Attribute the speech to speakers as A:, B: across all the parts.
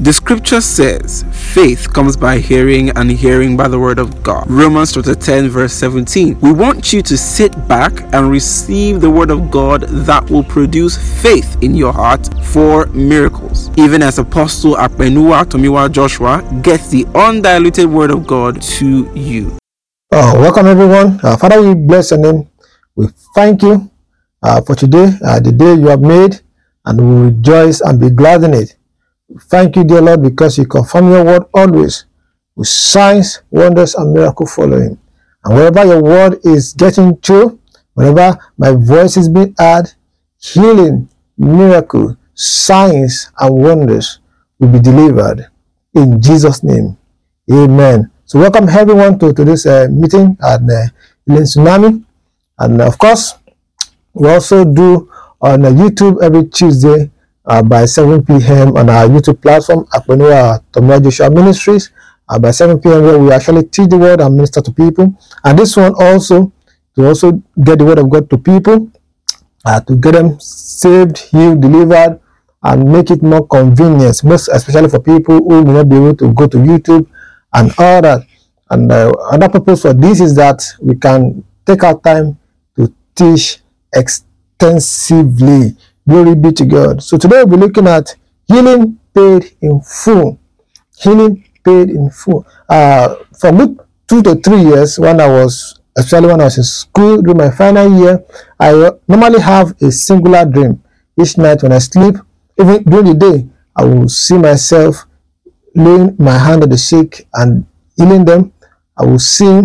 A: The scripture says, faith comes by hearing and hearing by the word of God. Romans chapter 10 verse 17. We want you to sit back and receive the word of God that will produce faith in your heart for miracles. Even as Apostle Akpenuwa Tomiwa Joshua gets the undiluted word of God to you.
B: Welcome everyone. Father, we bless your name. We thank you for today, the day you have made, and we rejoice and be glad in it. Thank you, dear Lord, because you confirm your word always with signs, wonders, and miracles following. And wherever your word is getting through, wherever my voice is being heard, healing, miracle, signs, and wonders will be delivered. In Jesus' name, amen. So welcome everyone to this meeting at Healing Tsunami. And of course, we also do on YouTube every Tuesday by 7 p.m. on our YouTube platform, Akpenuwa Tomiwa Joshua Ministries, by 7 p.m. where we actually teach the word and minister to people. And this one also, to also get the word of God to people, to get them saved, healed, delivered, and make it more convenient, most especially for people who may not be able to go to YouTube and all that. And another purpose for this is that we can take our time to teach extensively. Glory be to God. So today we'll be looking at healing paid in full. Healing paid in full. For good 2 to 3 years, especially when I was in school during my final year, I normally have a singular dream. Each night when I sleep, even during the day, I will see myself laying my hand on the sick and healing them. I will see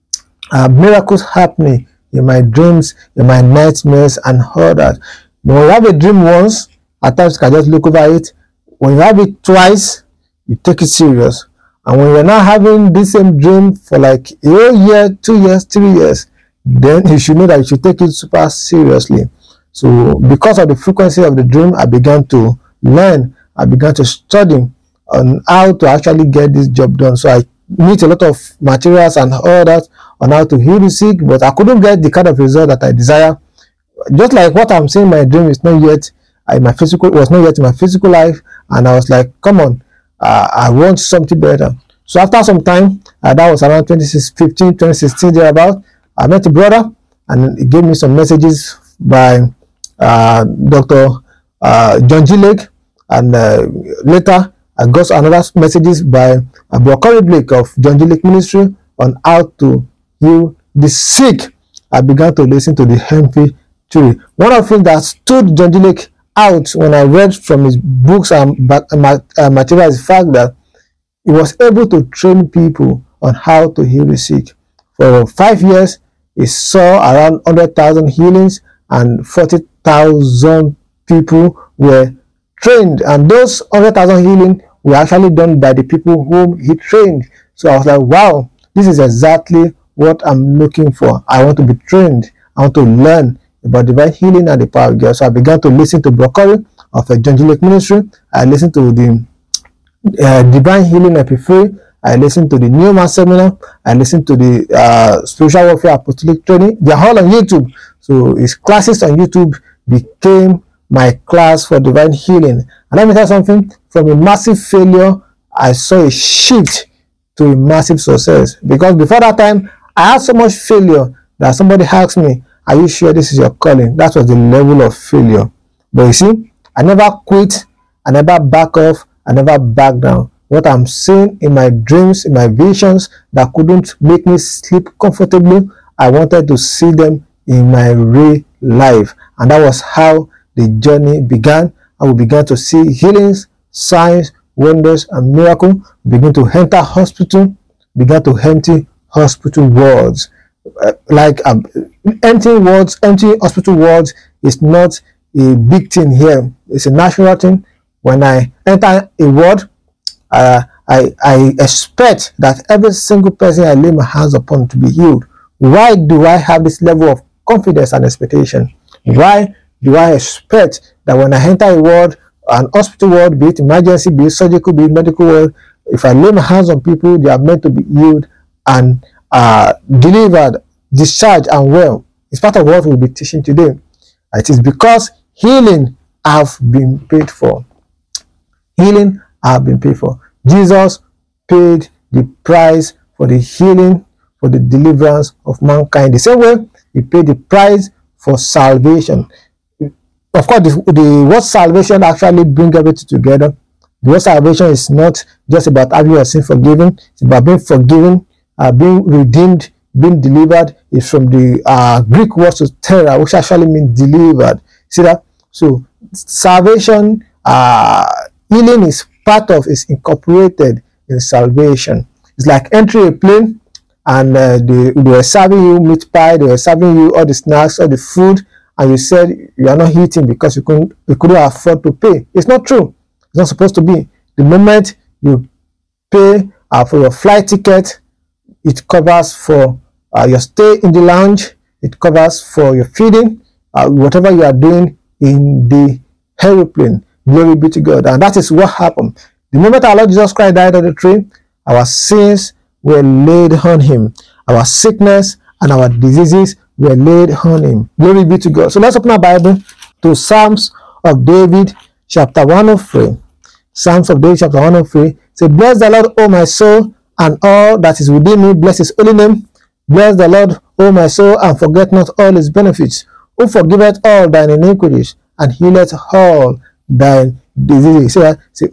B: miracles happening in my dreams, in my nightmares, and all that. When you have a dream once, at times you can just look over it. When you have it twice, you take it serious. And when you're not having the same dream for like a whole year, 2 years, 3 years, then you should know that you should take it super seriously. So because of the frequency of the dream, I began to learn. I began to study on how to actually get this job done. So I meet a lot of materials and all that on how to heal the sick, but I couldn't get the kind of result that I desire. Just like what I'm saying, my dream is not yet in my physical life, and I was like, come on, I want something better. So after some time, that was around 2016 thereabout, I met a brother, and he gave me some messages by Dr. John G. Lake, and later I got another messages by Broccoli Blake of John G. Lake Ministry on how to heal the sick. I began to listen to the MP3. One of the things that stood John G. Lake out when I read from his books and material is the fact that he was able to train people on how to heal the sick. For 5 years, he saw around 100,000 healings, and 40,000 people were trained. And those 100,000 healings were actually done by the people whom he trained. So I was like, wow, this is exactly what I'm looking for. I want to be trained. I want to learn about divine healing and the power of God. So I began to listen to Broccoli of a John G. Lake Ministry. I listened to the Divine Healing MP3. I listened to the New Man Seminar. I listened to the Spiritual Warfare Apostolic Training. They're all on YouTube. So his classes on YouTube became my class for divine healing. And let me tell you something, from a massive failure, I saw a shift to a massive success. Because before that time, I had so much failure that somebody asked me, are you sure this is your calling? That was the level of failure. But you see, I never quit, I never back off, I never back down. What I'm seeing in my dreams, in my visions that couldn't make me sleep comfortably, I wanted to see them in my real life. And that was how the journey began. And we began to see healings, signs, wonders, and miracles. We began to enter hospital, began to empty hospital wards. Empty hospital wards is not a big thing here. It's a natural thing. When I enter a ward, I expect that every single person I lay my hands upon to be healed. Why do I have this level of confidence and expectation? Why do I expect that when I enter a ward, an hospital ward, be it emergency, be it surgical, be it medical ward, if I lay my hands on people, they are meant to be healed and delivered, discharged, and well? It's part of what we'll be teaching today. It is because healing have been paid for. Healing have been paid for. Jesus paid the price for the healing, for the deliverance of mankind. The same way he paid the price for salvation. Of course, the word salvation actually brings everything together. The word salvation is not just about having your sin forgiven. It's about being forgiven, being redeemed, being delivered. It's from the Greek word terra, which actually means delivered. See that? So salvation, healing is incorporated in salvation. It's like entering a plane and they were serving you meat pie, they were serving you all the snacks, all the food, and you said you are not eating because you couldn't afford to pay. It's not true. It's not supposed to be. The moment you pay for your flight ticket, it covers for your stay in the lounge, it covers for your feeding, whatever you are doing in the aeroplane. Glory be to God. And that is what happened. The moment our Lord Jesus Christ died on the tree, our sins were laid on him. Our sickness and our diseases were laid on him. Glory be to God. So let's open our Bible to Psalms of David, chapter 103. Psalms of David, chapter 103. Say, bless the Lord, O my soul, and all that is within me. Bless his holy name. Bless the Lord, O my soul, and forget not all his benefits. Who forgiveth all thine iniquities, and healeth all thine diseases. Say,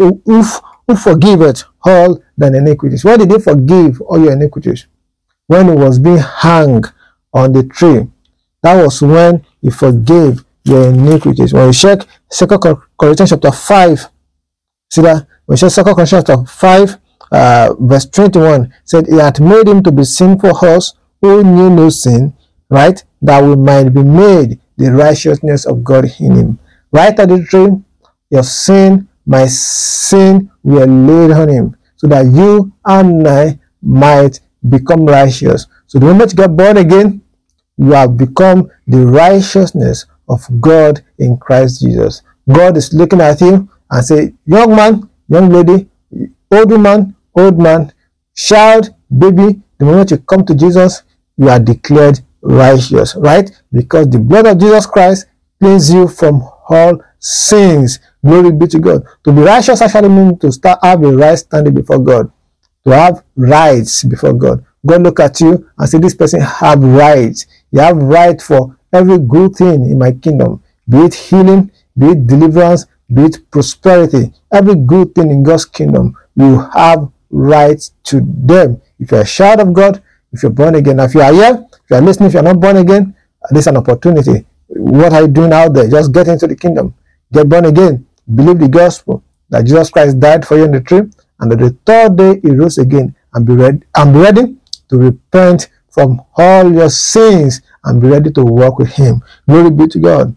B: who forgiveth all thine iniquities. When did he forgive all your iniquities? When he was being hung on the tree. That was when he forgave your iniquities. When you check 2 Corinthians chapter 5, see that? When you check 2 Corinthians chapter 5, verse 21, said, he hath made him to be sin for us who knew no sin, right? That we might be made the righteousness of God in him. Right at the tree, your sin, my sin, were laid on him, so that you and I might become righteous. So the moment you get born again, you have become the righteousness of God in Christ Jesus. God is looking at you and say, young man, young lady, old woman, old man, child, baby, the moment you come to Jesus, you are declared righteous, right? Because the blood of Jesus Christ cleanses you from all sins. Glory be to God. To be righteous actually means to have a right standing before God, to have rights before God. God look at you and say, this person have rights. You have right for every good thing in my kingdom, be it healing, be it deliverance, be it prosperity. Every good thing in God's kingdom, you have rights to them. If you're a child of God, if you're born again, if you are here, if you are listening, if you're not born again, this is an opportunity. What are you doing out there? Just get into the kingdom. Get born again. Believe the gospel that Jesus Christ died for you on the tree, and that the third day he rose again, and be ready to repent from all your sins and be ready to walk with him. Glory be to God.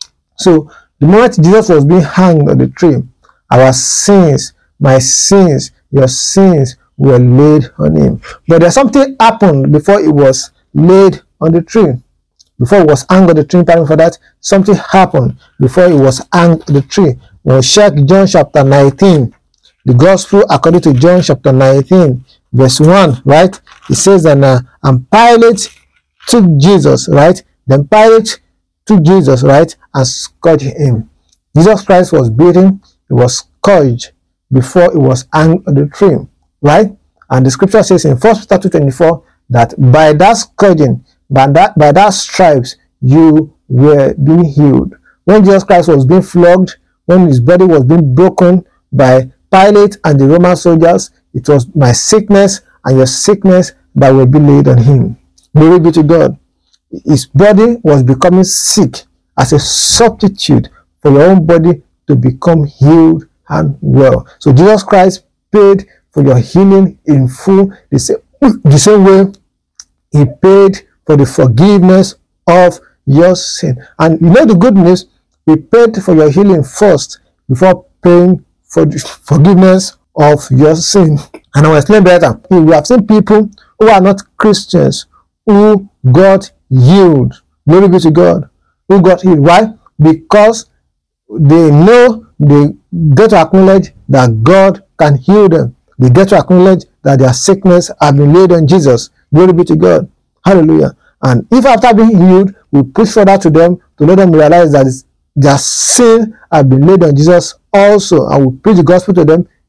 B: So the moment Jesus was being hanged on the tree, our sins, my sins, your sins were laid on him. But there's something happened before it was laid on the tree. Before it was hung on the tree, for that, something happened before it was hung on the tree. When we check John chapter 19, the gospel according to John chapter 19, verse 1, right? It says that, and Pilate took Jesus, right? Then Pilate took Jesus, right? And scourged him. Jesus Christ was beaten, he was scourged before he was hung on the tree, right? And the scripture says in 1 Peter 2:24 that by that scourging, by that stripes, you were being healed. When Jesus Christ was being flogged, when his body was being broken by Pilate and the Roman soldiers, it was my sickness and your sickness that will be laid on him. Glory be to God. His body was becoming sick as a substitute for your own body to become healed and well. So Jesus Christ paid for your healing in full, the same way he paid for the forgiveness of your sin. And you know the good news, he paid for your healing first before paying for the forgiveness of your sin. And I will explain better. We have seen people who are not Christians who got healed. Glory be to God. Who got healed. Why? Because they know, they get to acknowledge that God can heal them. They get to acknowledge that their sickness has been laid on Jesus. Glory be to God. Hallelujah. And if after being healed, we push further to them to let them realize that their sin has been laid on Jesus also, and we preach the gospel to them,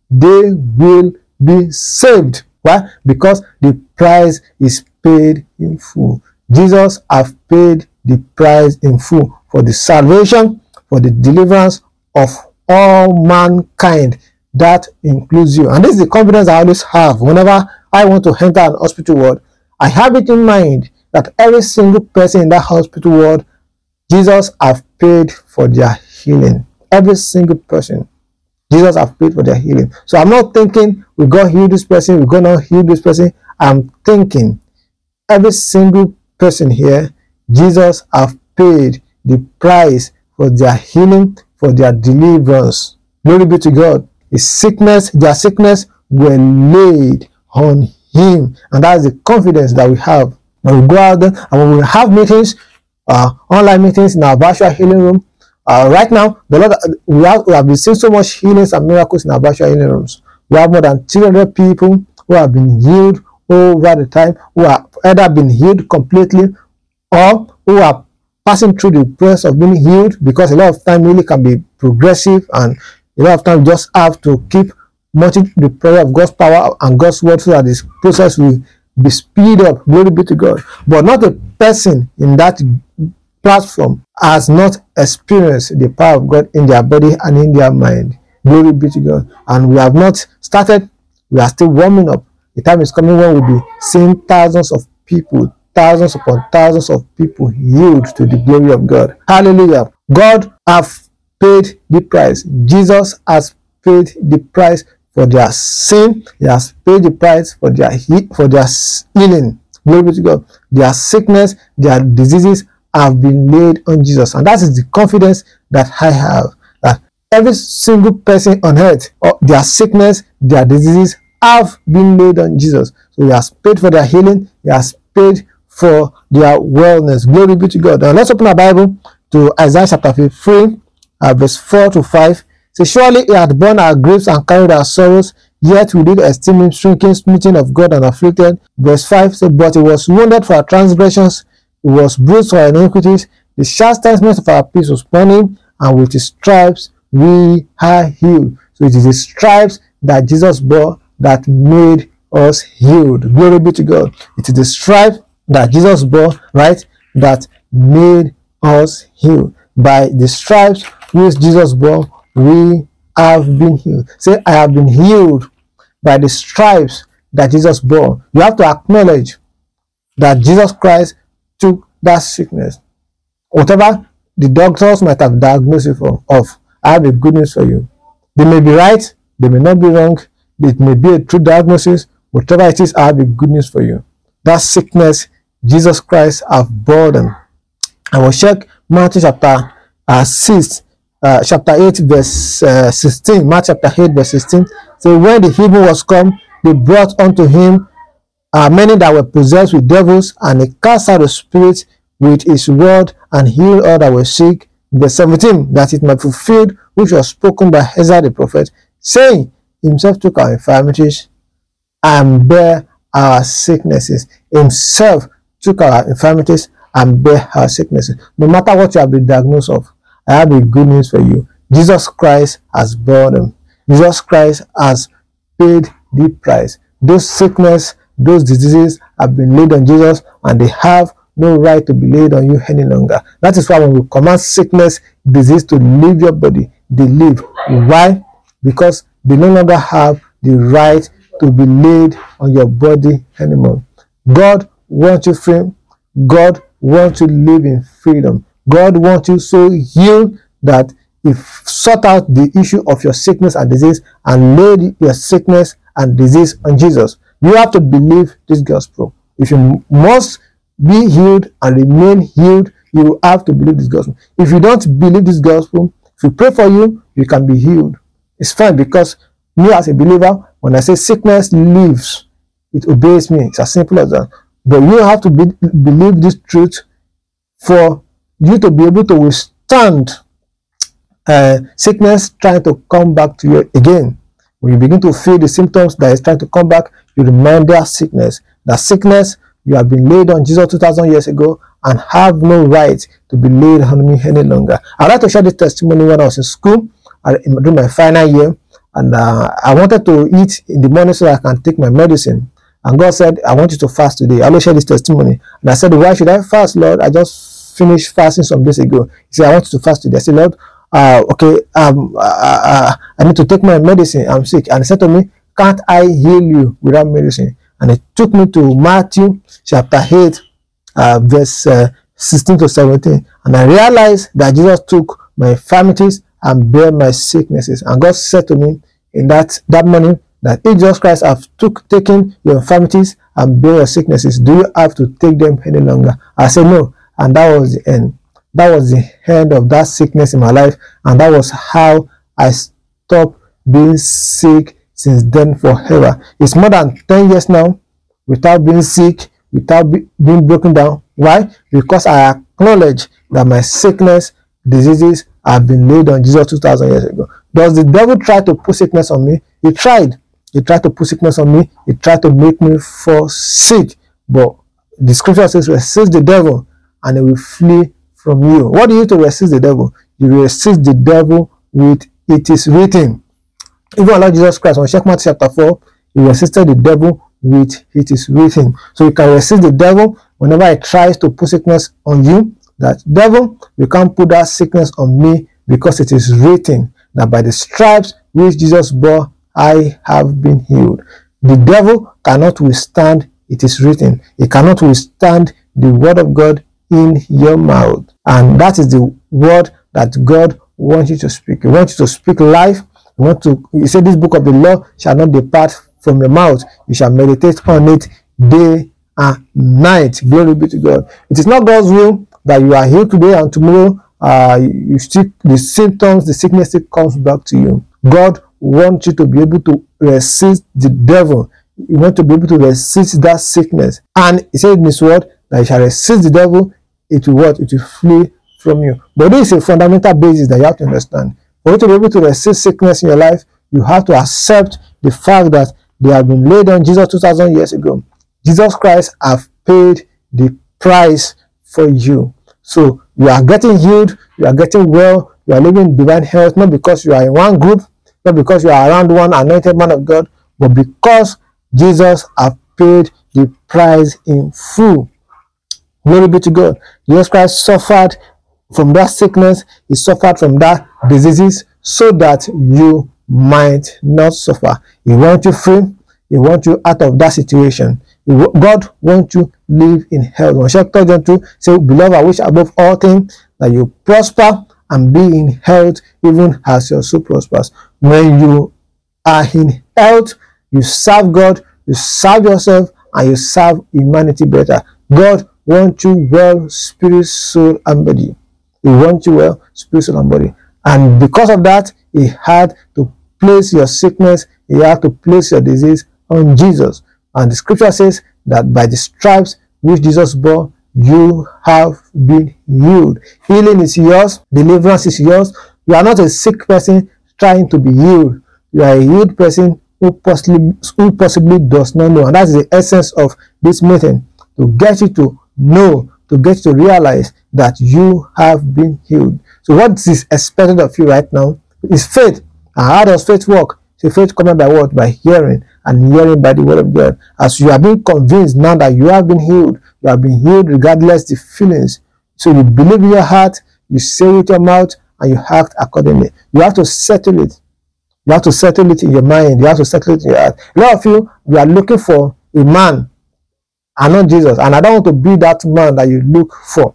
B: they will be saved. Why? Because the price is paid in full. Jesus has paid the price in full for the salvation, for the deliverance of all mankind. That includes you. And this is the confidence I always have whenever I want to enter an hospital ward. I have it in mind that every single person in that hospital ward, Jesus has paid for their healing. Every single person, Jesus has paid for their healing. So I'm not thinking we're going to heal this person, we're going to heal this person. I'm thinking every single person here, Jesus has paid the price for their healing, for their deliverance. Glory be to God. Their sickness were laid on him. And that's the confidence that we have. When we go out there and when we have meetings, online meetings in our virtual healing room, right now, the Lord, we have been seeing so much healings and miracles in our virtual healing rooms. We have more than 300 people who have been healed over the time, who have either been healed completely or who are passing through the process of being healed, because a lot of time really can be progressive, and a lot of time you just have to keep multiplying the prayer of God's power and God's word so that this process will be speed up. Glory be to God. But not a person in that platform has not experienced the power of God in their body and in their mind. Glory be to God. And we have not started. We are still warming up. The time is coming when we'll be seeing thousands of people, thousands upon thousands of people healed to the glory of God. Hallelujah. God has paid the price. Jesus has paid the price for their sin. He has paid the price for their healing. Glory be to God. Their sickness, their diseases have been laid on Jesus. And that is the confidence that I have, that every single person on earth, their sickness, their diseases have been laid on Jesus. So he has paid for their healing. He has paid for their wellness. Glory be to God. Now let's open our Bible to Isaiah chapter 53, verse 4 to 5. Say, surely he had borne our griefs and carried our sorrows, yet we did esteem him stricken, smitten of God, and afflicted. Verse 5 says, but he was wounded for our transgressions, he was bruised for our iniquities, the chastisement of our peace was upon him, and with his stripes we are healed. So it is the stripes that Jesus bore that made us healed. Glory be to God. It is the stripes that Jesus bore, right, that made us healed. By the stripes which Jesus bore, we have been healed. Say, I have been healed by the stripes that Jesus bore. You have to acknowledge that Jesus Christ took that sickness. Whatever the doctors might have diagnosed you of, I have a good news for you. They may be right, they may not be wrong, it may be a true diagnosis. Whatever it is, I have a good news for you. That sickness, Jesus Christ have bore them. I will check Matthew chapter 8 verse 16. Matthew chapter 8 verse 16. So when the evening was come, they brought unto him many that were possessed with devils, and he cast out the spirits with his word, and healed all that were sick. Verse 17, that it might be fulfilled which was spoken by Isaiah the prophet, saying, himself took our infirmities and bare our sicknesses. Himself took our infirmities and bear our sicknesses. No matter what you have been diagnosed of, I have a good news for you. Jesus Christ has borne them. Jesus Christ has paid the price. Those sickness, those diseases have been laid on Jesus, and they have no right to be laid on you any longer. That is why when we command sickness, disease to leave your body, they leave. Why? Because they no longer have the right to be laid on your body anymore. God wants you free. God wants you to live in freedom. God wants you so healed that He sort out the issue of your sickness and disease and laid your sickness and disease on Jesus. You have to believe this gospel. If you must be healed and remain healed, you have to believe this gospel. If you don't believe this gospel, if we pray for you, you can be healed. It's fine, because me as a believer, when I say sickness leaves, it obeys me. It's as simple as that. But you have to believe this truth for you to be able to withstand sickness trying to come back to you again. When you begin to feel the symptoms that is trying to come back, you remind that sickness you have been laid on Jesus 2,000 years ago and have no right to be laid on me any longer. I'd like to share this testimony when I was in school, during my final year. and I wanted to eat in the morning so that I can take my medicine. And God said, I want you to fast today. I always share this testimony. And I said, why should I fast, Lord? I just finished fasting some days ago. He said, I want you to fast today. I said, Lord, I need to take my medicine. I'm sick. And he said to me, can't I heal you without medicine? And he took me to Matthew chapter 8, verse 16 to 17. And I realized that Jesus took my infirmities and bear my sicknesses. And God said to me in that morning that if Jesus Christ have taken your infirmities and bear your sicknesses, do you have to take them any longer? I said no. And that was the end. That was the end of that sickness in my life. And that was how I stopped being sick since then forever. It's more than 10 years now without being sick, without being broken down. Why? Because I acknowledge that my sickness, diseases have been laid on Jesus 2,000 years ago. Does the devil try to put sickness on me? He tried. He tried to put sickness on me. He tried to make me fall sick. But the scripture says, resist the devil and he will flee from you. What do you do to resist the devil? You resist the devil with it is written. Even our Lord Jesus Christ, on Matthew chapter 4, he resisted the devil with it is written. So you can resist the devil whenever he tries to put sickness on you. That devil, you can't put that sickness on me because it is written that by the stripes which Jesus bore, I have been healed. The devil cannot withstand it is written. He cannot withstand the word of God in your mouth. And that is the word that God wants you to speak. He wants you to speak life. He said, this book of the law shall not depart from your mouth. You shall meditate on it day and night. Glory be to God. It is not God's will that you are healed today and tomorrow you still the symptoms, the sickness still comes back to you. God wants you to be able to resist the devil. You want to be able to resist that sickness. And he said in his word that you shall resist the devil, it will what? It will flee from you. But this is a fundamental basis that you have to understand. For you to be able to resist sickness in your life, you have to accept the fact that they have been laid on Jesus 2,000 years ago. Jesus Christ have paid the price for you. So you are getting healed, you are getting well, you are living in divine health, not because you are in one group, not because you are around one anointed man of God, but because Jesus have paid the price in full. Glory be to God. Jesus Christ suffered from that sickness, he suffered from that diseases so that you might not suffer. He wants you free, he wants you out of that situation. God wants you to live in health. When Chapter John 2 say, beloved, I wish above all things that you prosper and be in health, even as your soul prospers. When you are in health, you serve God, you serve yourself, and you serve humanity better. God wants you well, spirit, soul, and body. He wants you well, spirit, soul, and body. And because of that, he had to place your sickness, he had to place your disease on Jesus. And the scripture says that by the stripes which Jesus bore, you have been healed. Healing is yours. Deliverance is yours. You are not a sick person trying to be healed. You are a healed person who possibly does not know. And that's the essence of this meeting. To get you to know, to get you to realize that you have been healed. So what is expected of you right now is faith. And how does faith work? So faith comes by what? By hearing, and hearing by the word of God. As you have been convinced now that you have been healed, you have been healed regardless the feelings. So you believe in your heart, you say with your mouth, and you act accordingly. You have to settle it. You have to settle it in your mind. You have to settle it in your heart. A lot of you are looking for a man and not Jesus. And I don't want to be that man that you look for.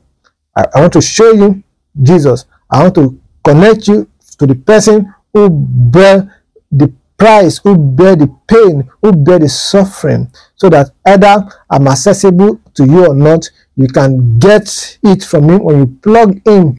B: I want to show you Jesus. I want to connect you to the person who bear the price, who bear the pain, who bear the suffering, so that either I'm accessible to you or not, you can get it from him when you plug in,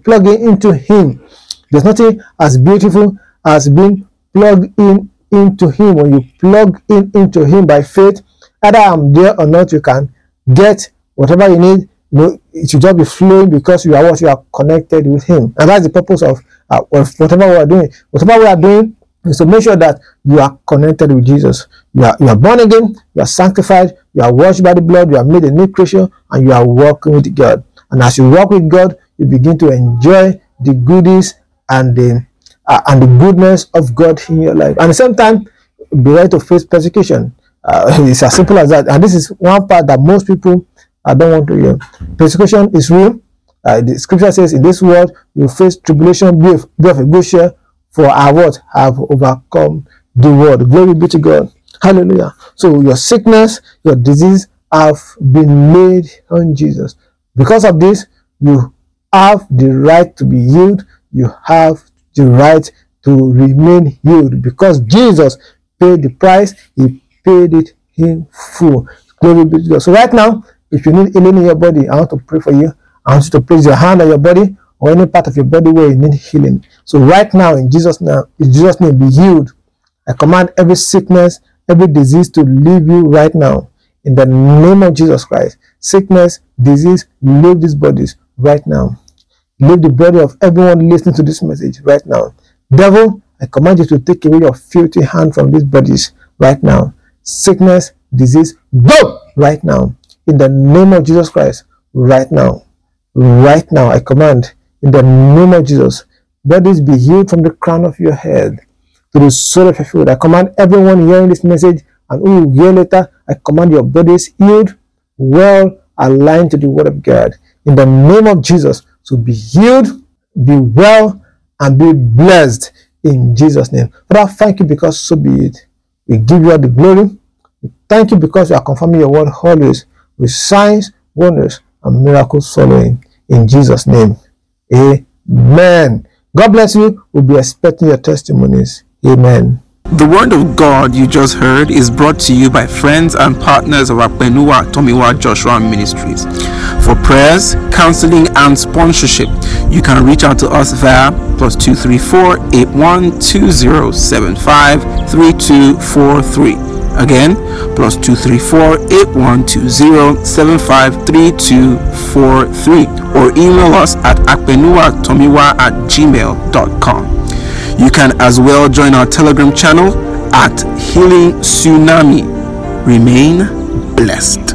B: into him. There's nothing as beautiful as being plugged into him. When you plug into him by faith, either I'm there or not, you can get whatever you need. It should just be flowing because you are connected with him. And that's the purpose of whatever we are doing. Whatever we are doing is to make sure that you are connected with Jesus. You are born again, you are sanctified, you are washed by the blood, you are made a new creature, and you are walking with God. And as you walk with God, you begin to enjoy the goodies and the and the goodness of God in your life. And at the same time, be ready to face persecution. It's as simple as that. And this is one part that most people don't want to hear. Persecution is real. The scripture says, in this world you face tribulation, be of a good cheer, for our what have overcome the world. Glory be to God. Hallelujah. So your sickness, your disease have been laid on Jesus. Because of this, you have the right to be healed. You have the right to remain healed, because Jesus paid the price. He paid it in full. Glory be to God. So right now, if you need healing in your body, I want to pray for you. I want you to place your hand on your body or any part of your body where you need healing. So right now, in Jesus' name, be healed. I command every sickness, every disease to leave you right now. In the name of Jesus Christ. Sickness, disease, leave these bodies right now. Leave the body of everyone listening to this message right now. Devil, I command you to take away your filthy hand from these bodies right now. Sickness, disease, go right now. In the name of Jesus Christ, right now. Right now, I command, in the name of Jesus, bodies be healed from the crown of your head to the sole of your foot. I command everyone hearing this message and who will hear later, I command your bodies healed, well aligned to the word of God. In the name of Jesus, so be healed, be well, and be blessed in Jesus' name. Father, thank you because so be it. We give you all the glory. We thank you because you are confirming your word always with signs, wonders, and miracles following. In Jesus' name, amen. God bless you. We'll be expecting your testimonies. Amen.
A: The word of God you just heard is brought to you by friends and partners of Akpenuwa Tomiwa Joshua Ministries. For prayers, counseling, and sponsorship, you can reach out to us via +234 812075 3243. Again, +234 812075 3243, or email us at akpenuwatomiwa@gmail.com. You can as well join our Telegram channel at Healing Tsunami. Remain blessed.